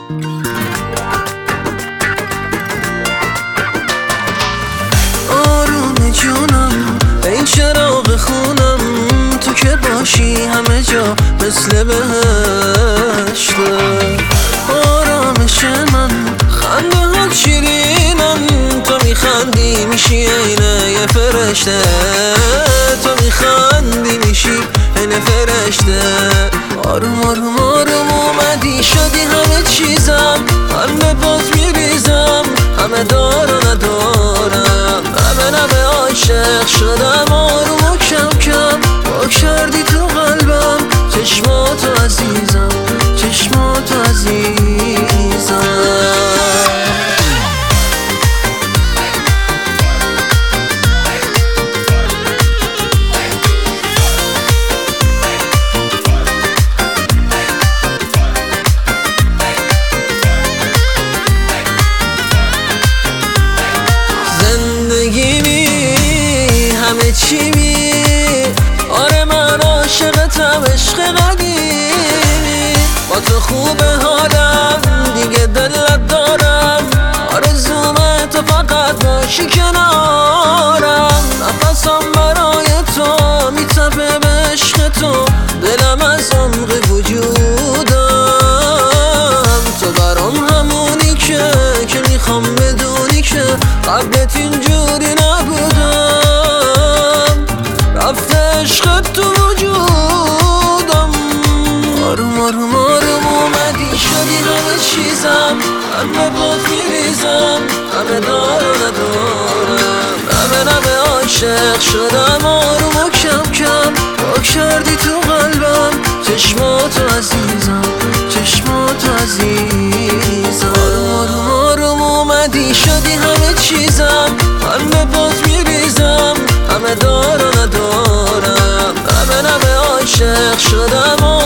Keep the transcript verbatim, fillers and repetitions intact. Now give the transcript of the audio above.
آروم جونم ای چراغ خونم، تو که باشی همه جا مثل بهشته. آرامش من خنده ها شیرینم، تو میخندی میشی اینه یه فرشته. تو میخندی میشی اینه فرشته. آروم آروم آروم اومدی شدی همه چیزم، همه باز میریزم، همه دارم ندارم، همه نمه عاشق شدم. آروم و کم کم با کردی تو قلبم، چشماتو عزیزم، چشماتو عزیزم. همه چی می آره من عاشقتم، عشق قدیمی. با تو خوبه حالم دیگه دلت دارم، آرزومه تو فقط باشی کنارم. نفسم برای تو میتپه به عشق تو، دلم از عمق وجودم. تو برام همونی که که میخوام بدونی که قبلت اینجوری نبودم. رفته عشقت تو وجودم. آروم آروم آروم اومدی شدی همه چیزم، همه باد میریزم، همه دارم ندارم، همه نمه عاشق شدم. آروم و کم کم با کردی تو قلبم، چشماتو عزیزم، چشماتو عزیزم. آروم آروم اومدی شدی همه چیزم، همه باد میریزم، همه دارم ندارم، همه نمه عاشق شدم.